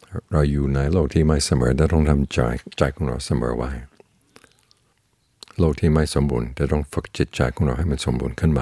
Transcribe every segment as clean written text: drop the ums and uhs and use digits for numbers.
เราอยู่ในโลกที่ไม่เสมอแต่ต้องทำใจของเราเสมอไว้โลกที่ไม่สมบูรณ์แต่ต้องฝึกจิตใจของเราให้มันสมบูรณ์ขึ้นมา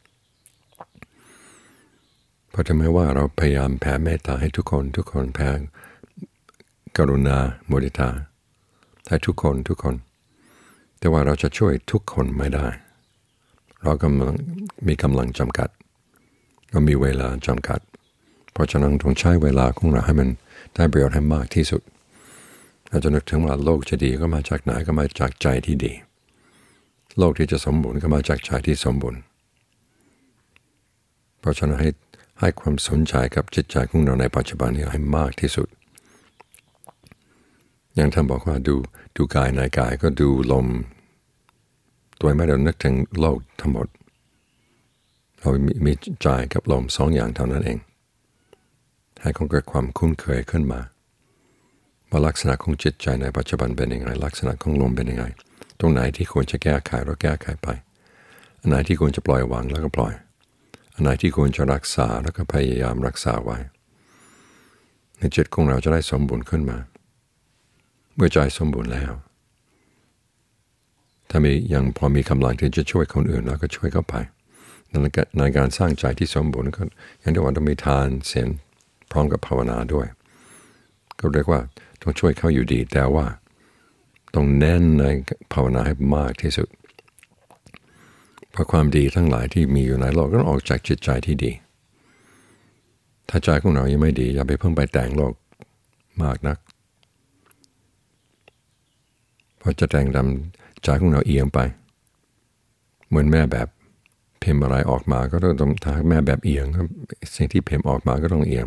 เพราะถึงแม้ว่าเราพยายามแผ่เมตตาให้ทุกคนแผ่กรุณามุทิตาให้ทุกคนแต่ว่าเราจะช่วยทุกคนไม่ได้เรากำลังมีกำลังจำกัดก็มีเวลาจำกัดเพราะฉะนั้นต้องใช้เวลาของเราให้มันได้ประโยชน์ให้มากที่สุดเราจะนึกถึงว่าโลกจะดีก็มาจากไหนก็มาจากใจที่ดีโลกที่จะสมบูรณ์ก็มาจากใจที่สมบูรณ์เพราะฉะนั้นให้ความสนใจกับจิตใจของเราในปัจจุบันนี้ให้มากที่สุดอย่างท่านบอกว่าดูกายในกายก็ดูลมโดยไม่ได้นึกถึงโลกทั้งหมดเรามีใจกับลมสองอย่างเท่านั้นเองให้เกิดความคุ้นเคยขึ้นมาว่าลักษณะของจิตใจในปัจจุบันเป็นยังไงลักษณะของลมเป็นยังไงตรงไหนที่ควรจะแก้ไขเราแก้ไขไปอันไหนที่ควรจะปล่อยวางแล้วก็ปล่อยอันไหนที่ควรจะรักษาแล้วก็พยายามรักษาไว้ในจิตของเราจะได้สมบูรณ์ขึ้นมาเมื่อใจสมบูรณ์แล้วถ้ายังพอมีกำลังที่จะช่วยคนอื่นเราก็ช่วยเข้าไปในการสร้างใจที่สมบูรณ์ก็อย่างที่ว่าต้องมีทานศีลพร้อมกับภาวนาด้วยก็เรียกว่าต้องช่วยเขาอยู่ดีแต่ว่าต้องแน่นในภาวนาให้มากที่สุดเพราะความดีทั้งหลายที่มีอยู่ในโลกก็ต้องออกจากจิตใจที่ดีถ้าใจของเรายังไม่ดีอย่าไปเพิ่งไปแต่งโลกมากนักเพราะจะแต่งทำใจของเราเอียงไปเหมือนแม่แบบพิมพ์อะไรออกมาก็ต้องถ้าแม่แบบเอียงสิ่งที่พิมพ์ออกมาก็ต้องเอียง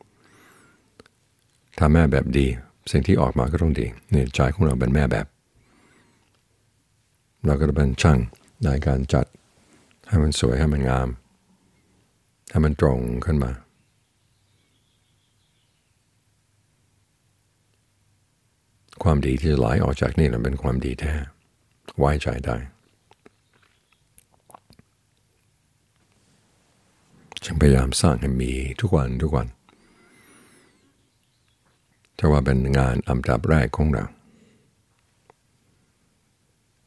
ถ้าแม่แบบดีสิ่งที่ออกมาก็ต้องดีนี่ใจของเราเป็นแม่แบบเราก็จะเป็นช่างในการจัดให้มันสวยให้มันงามให้มันตรงขึ้นมาความดีที่จะไหลออกจากนี่เป็นความดีแท้ไว้ใจได้ฉันพยายามสร้างให้มีทุกวันแต่ว่าเป็นงานอันดับแรกของเรา